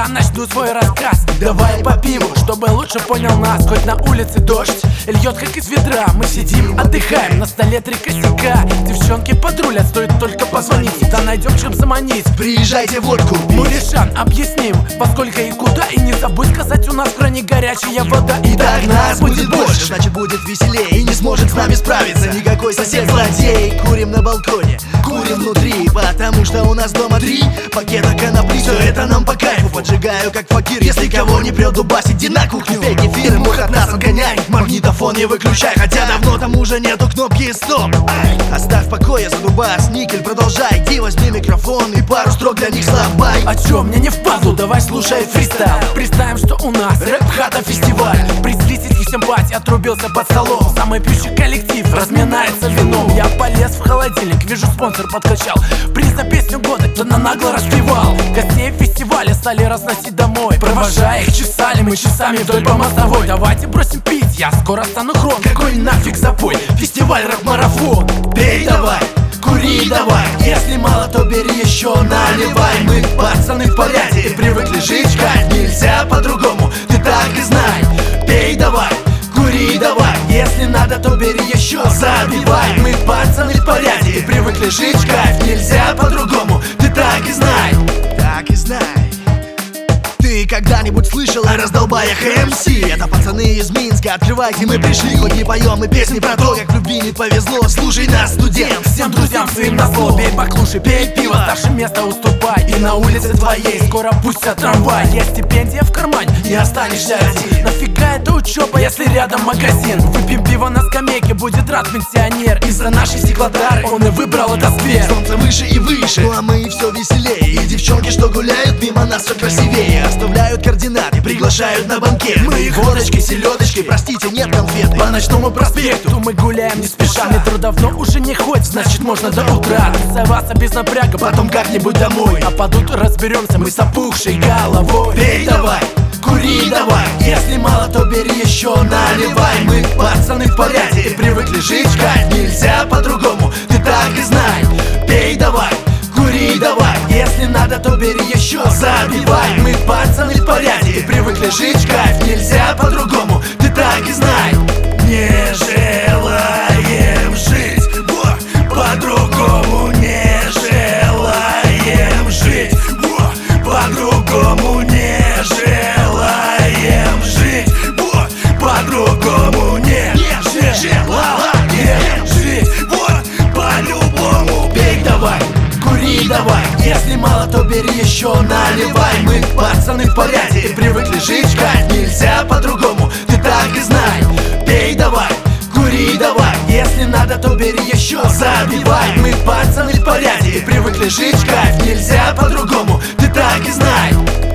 я начну свой рассказ. Давай по пиву, чтобы лучше понял нас. Хоть на улице дождь льет как из ведра, мы сидим, отдыхаем, на столе 3 косяка. Девчонки подрулят, стоит только позвонить, всегда найдем чем заманить. Приезжайте водку пить. Муришан, объясним, во сколько и куда. И не забудь сказать, у нас в кране горячая вода. И так нас будет больше, значит будет веселее. И не сможет с нами справиться никакой сосед злодей. Курим на балконе, курим внутри, потому что у нас дома 3 пакета конопли. Все это нам по кайфу, поджигаю как факир. Если кого не прет дубас, иди на кухню, пей кефир. Мух от нас отгоняй, магнитофон не выключай. Хотя давно там уже нету кнопки стоп. Оставь в покое за дубас, никель, продолжай. Иди возьми микрофон и пару строк для них слабай. А чё, мне не впадлу, давай слушай фристайл. Представим, что у нас рэп-хата фестиваль. Приз зрительских симпатий отрубился под столом. Самый пьющий коллектив разминается вином. Я полез в холодильник, вижу, спонсор подкачал приз за песню года, кто-то нагло распевал. Гостей фестиваля стали разносить домой. Провожая их чесали мы часами вдоль по мостовой. Давайте бросим пить, я скоро стану хрон. Какой нафиг запой, фестиваль рэп-марафон. Пей давай, кури давай, если мало, то бери еще наливай. Мы пацаны в порядке, привыкли жить, кайф, нельзя по-другому, ты так и знай. Пей давай, кури давай, если надо, то бери еще, забивай. Мы пацаны в порядке, привыкли жить, кайф, нельзя по-другому, ты так и знай. Так и знай. Ты когда-нибудь слышал о раздолбаях МС? Это пацаны из Минска, открывайте, мы пришли. Хоть не поем мы песни про то, как в любви не повезло. Слушай нас, студент, всем друзьям своим назло. Пей баклуши, пей пиво, старшим место уступай. И на улице твоей скоро пустят трамвай. Есть стипендия в кармане, не останешься один. Нафига это учеба, если рядом магазин? Выпьем пиво на скамейке, будет рад пенсионер. Из-за нашей стеклотары он и выбрал этот сквер. Солнце выше и выше, ну а мы все веселее. И девчонки, что гуляют мимо нас, все красивее. Оставляют координаты, приглашают на банкет. Мы их водочкой, селедочкой, простите, нет конфеты. По ночному проспекту мы гуляем не спеша. Метро давно уже не ходит, значит можно до утра тусоваться без напряга, потом как-нибудь домой. А под утро разберемся мы с опухшей головой. Пей давай, кури давай, если мало, то бери еще наливай. Мы пацаны в порядке, привыкли жить, кайф, нельзя по-другому, ты так и знай. Пей давай, кури давай, если надо, то бери еще, забивай. Мы пацаны в порядке, привыкли жить, кайф, нельзя по-другому, ты так и знай. Не желаем жить по-другому, не желаем жить по-другому, не желаем жить по-другому, не желаем жить по-любому. Пей давай, кури давай, если мало, то бери еще наливай. Мы пацаны в порядке, привыкли жить, кайф, нельзя по-другому, ты так и знай. Пей давай, кури давай, если надо, то бери еще, забивай. Мы пацаны в порядке, привыкли жить, кайф, нельзя по-другому, ты так и знай.